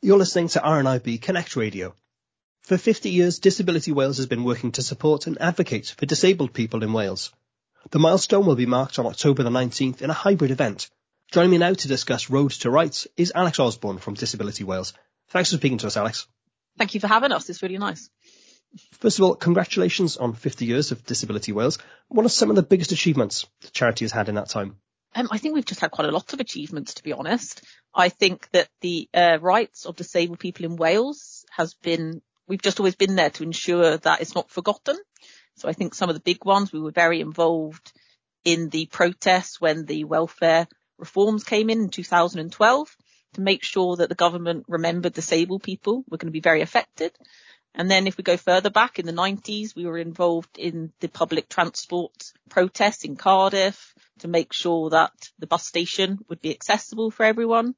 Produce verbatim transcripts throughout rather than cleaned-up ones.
You're listening to R N I B Connect Radio. For fifty years, Disability Wales has been working to support and advocate for disabled people in Wales. The milestone will be marked on October the nineteenth in a hybrid event. Joining me now to discuss Road to Rights is Alex Osborne from Disability Wales. Thanks for speaking to us, Alex. Thank you for having us. It's really nice. First of all, congratulations on fifty years of Disability Wales. What are some of the biggest achievements the charity has had in that time? Um, I think we've just had quite a lot of achievements, to be honest. I think that the uh, rights of disabled people in Wales has been, we've just always been there to ensure that it's not forgotten. So I think some of the big ones, we were very involved in the protests when the welfare reforms came in in two thousand twelve to make sure that the government remembered disabled people were going to be very affected. And then if we go further back in the nineties, we were involved in the public transport protests in Cardiff to make sure that the bus station would be accessible for everyone.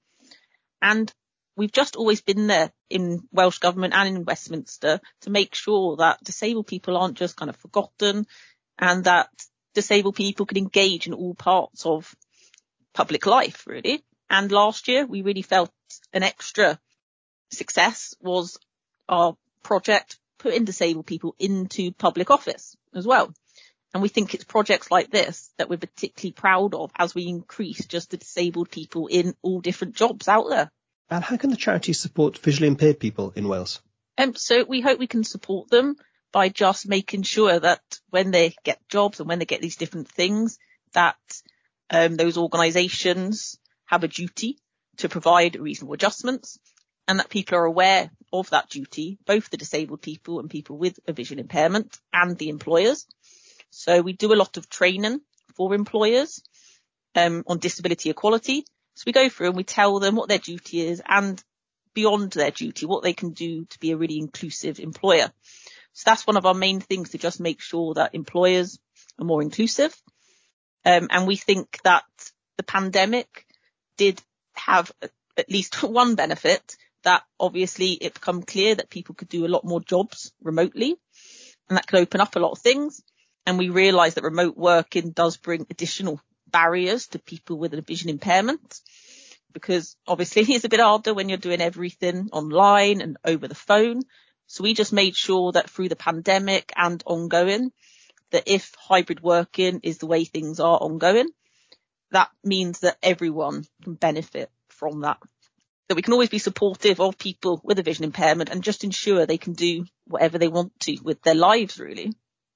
And we've just always been there in Welsh Government and in Westminster to make sure that disabled people aren't just kind of forgotten and that disabled people can engage in all parts of public life, really. And last year, we really felt an extra success was our project putting disabled people into public office as well. And we think it's projects like this that we're particularly proud of as we increase just the disabled people in all different jobs out there. And how can the charity support visually impaired people in Wales? Um, so we hope we can support them by just making sure that when they get jobs and when they get these different things, that um, those organisations have a duty to provide reasonable adjustments and that people are aware of that duty, both the disabled people and people with a vision impairment and the employers. So we do a lot of training for employers um, on disability equality. So we go through and we tell them what their duty is and beyond their duty, what they can do to be a really inclusive employer. So that's one of our main things, to just make sure that employers are more inclusive. Um, and we think that the pandemic did have at least one benefit, that obviously it became clear that people could do a lot more jobs remotely and that could open up a lot of things. And we realised that remote working does bring additional barriers to people with a vision impairment, because obviously it's a bit harder when you're doing everything online and over the phone. So we just made sure that through the pandemic and ongoing, that if hybrid working is the way things are ongoing, that means that everyone can benefit from that. That we can always be supportive of people with a vision impairment and just ensure they can do whatever they want to with their lives, really.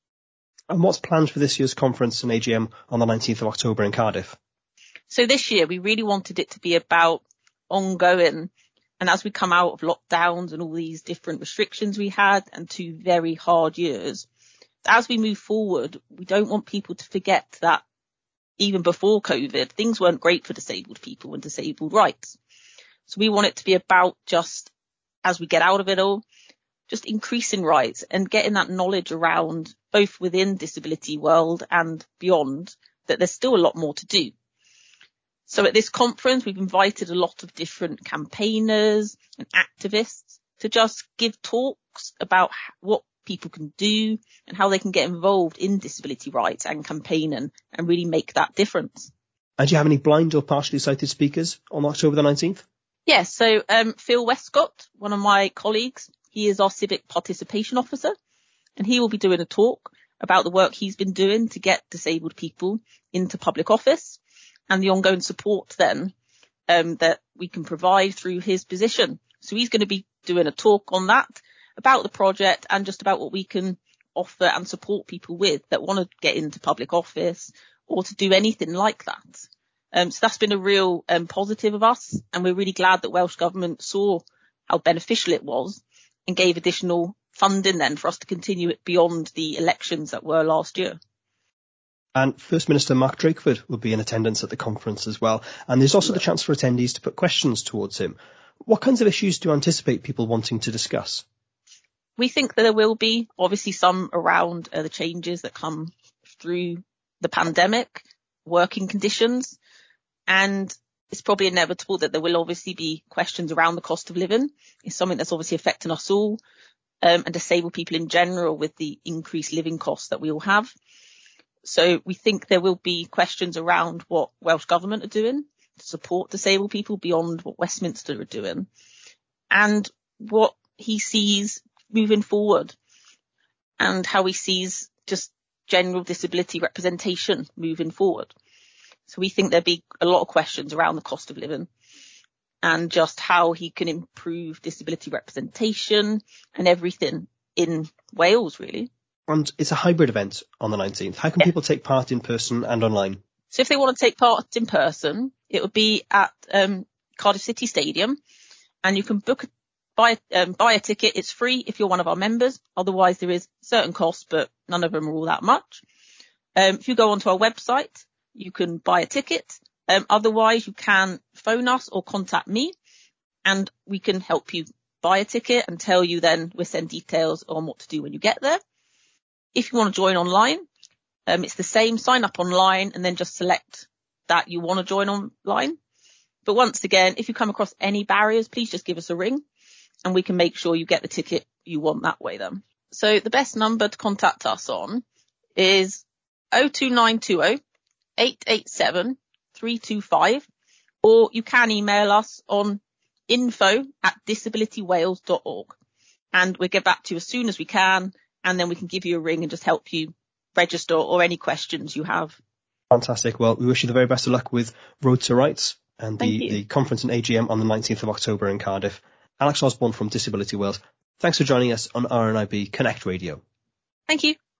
And what's planned for this year's conference and A G M on the nineteenth of October in Cardiff? So this year, we really wanted it to be about ongoing. And as we come out of lockdowns and all these different restrictions we had and two very hard years, as we move forward, we don't want people to forget that even before COVID, things weren't great for disabled people and disabled rights. So we want it to be about just, as we get out of it all, just increasing rights and getting that knowledge around both within disability world and beyond, that there's still a lot more to do. So at this conference, we've invited a lot of different campaigners and activists to just give talks about what people can do and how they can get involved in disability rights and campaigning and really make that difference. And do you have any blind or partially sighted speakers on October the nineteenth? Yes, so um, Phil Westcott, one of my colleagues, he is our civic participation officer, and he will be doing a talk about the work he's been doing to get disabled people into public office and the ongoing support then um, that we can provide through his position. So he's going to be doing a talk on that, about the project and just about what we can offer and support people with that want to get into public office or to do anything like that. Um, so that's been a real um, positive of us, and we're really glad that Welsh Government saw how beneficial it was and gave additional funding then for us to continue it beyond the elections that were last year. And First Minister Mark Drakeford will be in attendance at the conference as well. And there's also the chance for attendees to put questions towards him. What kinds of issues do you anticipate people wanting to discuss? We think that there will be obviously some around uh, the changes that come through the pandemic, working conditions, and it's probably inevitable that there will obviously be questions around the cost of living. It's something that's obviously affecting us all um, and disabled people in general with the increased living costs that we all have. So we think there will be questions around what Welsh Government are doing to support disabled people beyond what Westminster are doing. and what he sees moving forward and how he sees just general disability representation moving forward. So we think there'd be a lot of questions around the cost of living and just how he can improve disability representation and everything in Wales, really. And it's a hybrid event on the nineteenth. How can Yeah. people take part in person and online? So if they want to take part in person, it would be at um, Cardiff City Stadium, and you can book, buy, um, buy a ticket. It's free if you're one of our members. Otherwise, there is certain costs, but none of them are all that much. Um, if you go onto our website, you can buy a ticket. Um, otherwise, you can phone us or contact me, and we can help you buy a ticket and tell you then we'll send details on what to do when you get there. If you want to join online, um, it's the same. Sign up online and then just select that you want to join online. But once again, if you come across any barriers, please just give us a ring and we can make sure you get the ticket you want that way then. So the best number to contact us on is oh two nine two oh, eight eight seven, three two five, or you can email us on info at disability wales dot org, and we'll get back to you as soon as we can, and then we can give you a ring and just help you register or any questions you have. Fantastic. Well, we wish you the very best of luck with Road to Rights and the, Thank you. the conference and A G M on the nineteenth of October in Cardiff. Alex Osborne from Disability Wales. Thanks for joining us on R N I B Connect Radio. Thank you.